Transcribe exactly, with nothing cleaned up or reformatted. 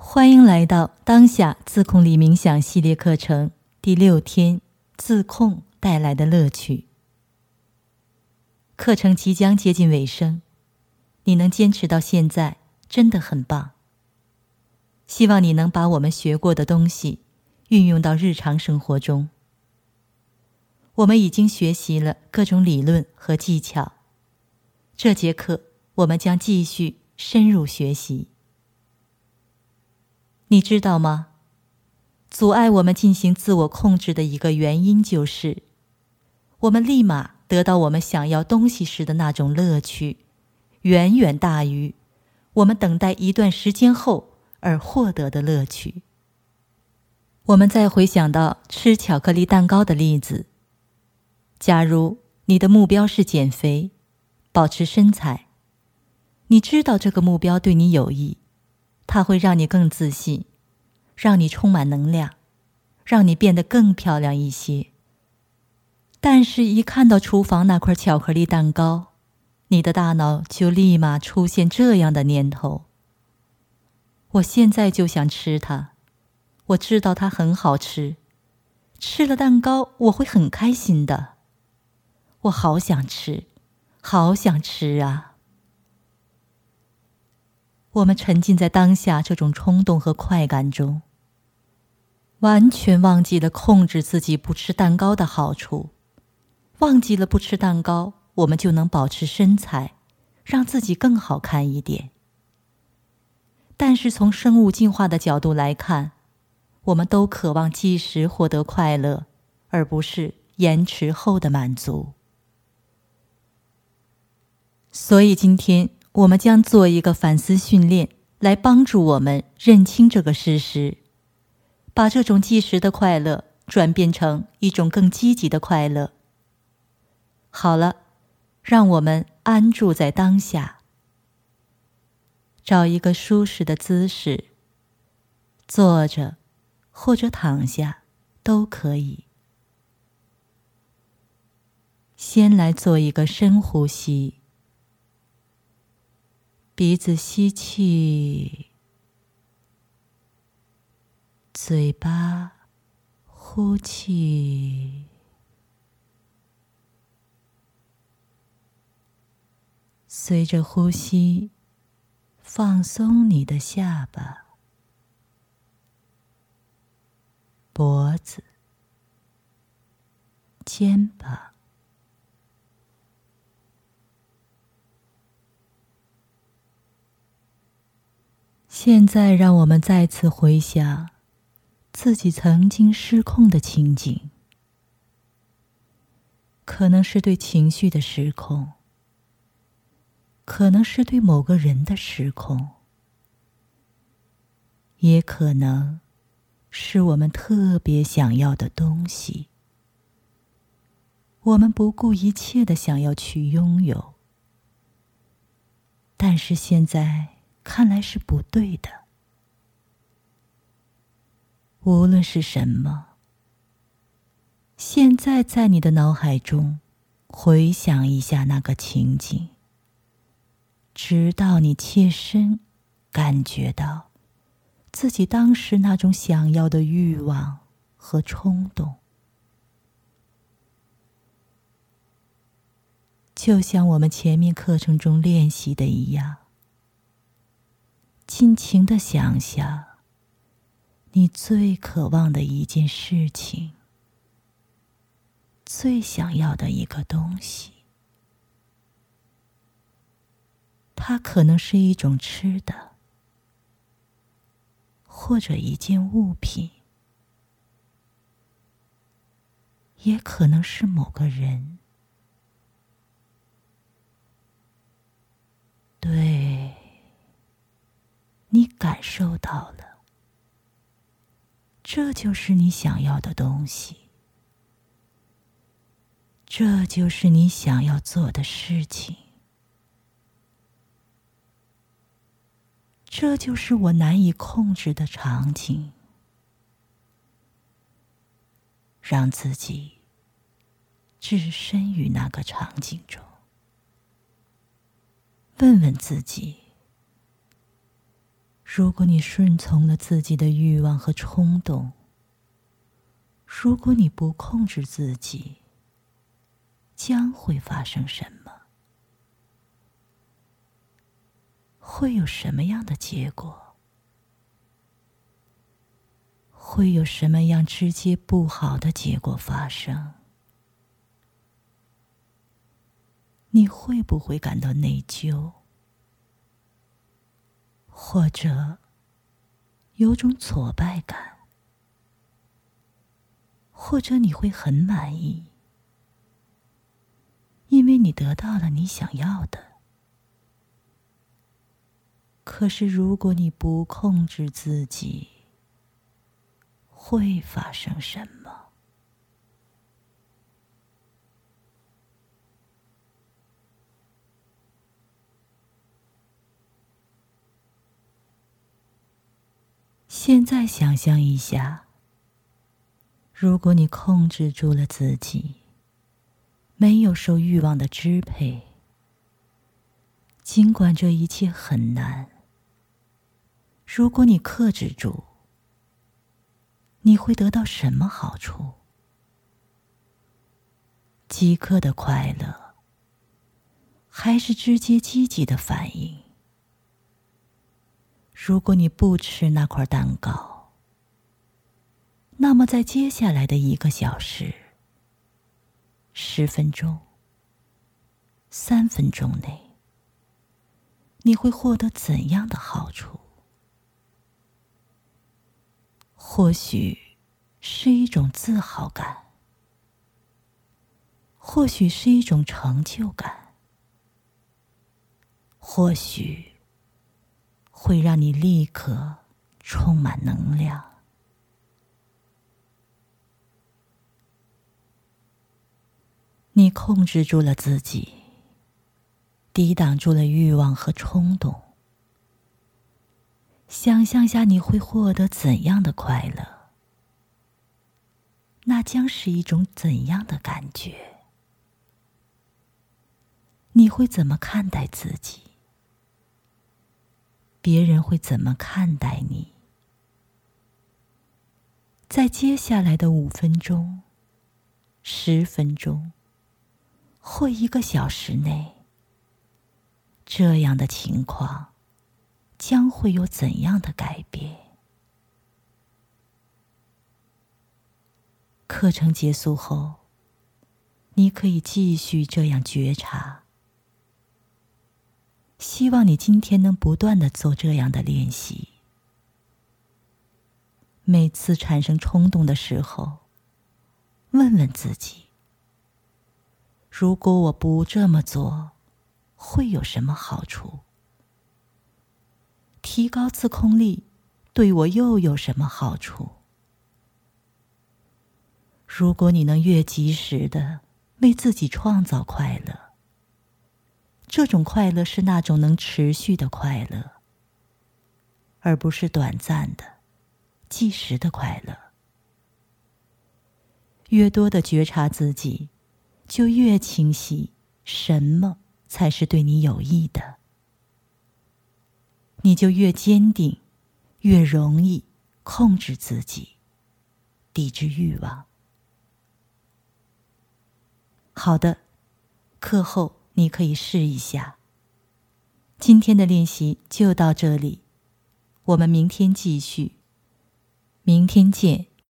欢迎来到当下自控力冥想系列课程第六天，自控带来的乐趣。课程即将接近尾声，你能坚持到现在真的很棒。希望你能把我们学过的东西运用到日常生活中。我们已经学习了各种理论和技巧，这节课我们将继续深入学习。你知道吗？阻碍我们进行自我控制的一个原因就是，我们立马得到我们想要东西时的那种乐趣，远远大于我们等待一段时间后而获得的乐趣。我们再回想到吃巧克力蛋糕的例子，假如你的目标是减肥，保持身材，你知道这个目标对你有益，它会让你更自信，让你充满能量，让你变得更漂亮一些。但是一看到厨房那块巧克力蛋糕，你的大脑就立马出现这样的念头：我现在就想吃它，我知道它很好吃，吃了蛋糕我会很开心的，我好想吃，好想吃啊。我们沉浸在当下这种冲动和快感中，完全忘记了控制自己不吃蛋糕的好处，忘记了不吃蛋糕我们就能保持身材，让自己更好看一点。但是从生物进化的角度来看，我们都渴望即时获得快乐，而不是延迟后的满足。所以今天我们将做一个反思训练，来帮助我们认清这个事实，把这种即时的快乐转变成一种更积极的快乐。好了，让我们安住在当下，找一个舒适的姿势，坐着或者躺下都可以。先来做一个深呼吸，鼻子吸气，嘴巴呼气。随着呼吸，放松你的下巴、脖子、肩膀。现在让我们再次回想自己曾经失控的情景，可能是对情绪的失控，可能是对某个人的失控，也可能是我们特别想要的东西，我们不顾一切地想要去拥有，但是现在看来是不对的。无论是什么，现在在你的脑海中回想一下那个情景，直到你切身感觉到自己当时那种想要的欲望和冲动。就像我们前面课程中练习的一样，尽情地想象你最渴望的一件事情，最想要的一个东西。它可能是一种吃的，或者一件物品，也可能是某个人。对，你感受到了，这就是你想要的东西，这就是你想要做的事情，这就是我难以控制的场景。让自己置身于那个场景中，问问自己， 如果你顺从了自己的欲望和冲动，如果你不控制自己，将会发生什么？会有什么样的结果？会有什么样直接不好的结果发生？你会不会感到内疚？或者有种挫败感？或者你会很满意，因为你得到了你想要的。可是如果你不控制自己，会发生什么？现在想象一下，如果你控制住了自己，没有受欲望的支配，尽管这一切很难，如果你克制住，你会得到什么好处？即刻的快乐，还是直接积极的反应？如果你不吃那块蛋糕，那么在接下来的一个小时、十分钟、三分钟内，你会获得怎样的好处？或许是一种自豪感，或许是一种成就感，或许会让你立刻充满能量。你控制住了自己，抵挡住了欲望和冲动。想象下你会获得怎样的快乐？那将是一种怎样的感觉？你会怎么看待自己？别人会怎么看待你？在接下来的五分钟、十分钟或一个小时内，这样的情况将会有怎样的改变？课程结束后，你可以继续这样觉察。希望你今天能不断地做这样的练习。每次产生冲动的时候，问问自己：如果我不这么做，会有什么好处？提高自控力对我又有什么好处？如果你能越及时地为自己创造快乐，这种快乐是那种能持续的快乐，而不是短暂的、即时的快乐。越多的觉察自己，就越清晰什么才是对你有益的，你就越坚定，越容易控制自己，抵制欲望。好的，课后你可以试一下。今天的练习就到这里，我们明天继续。明天见。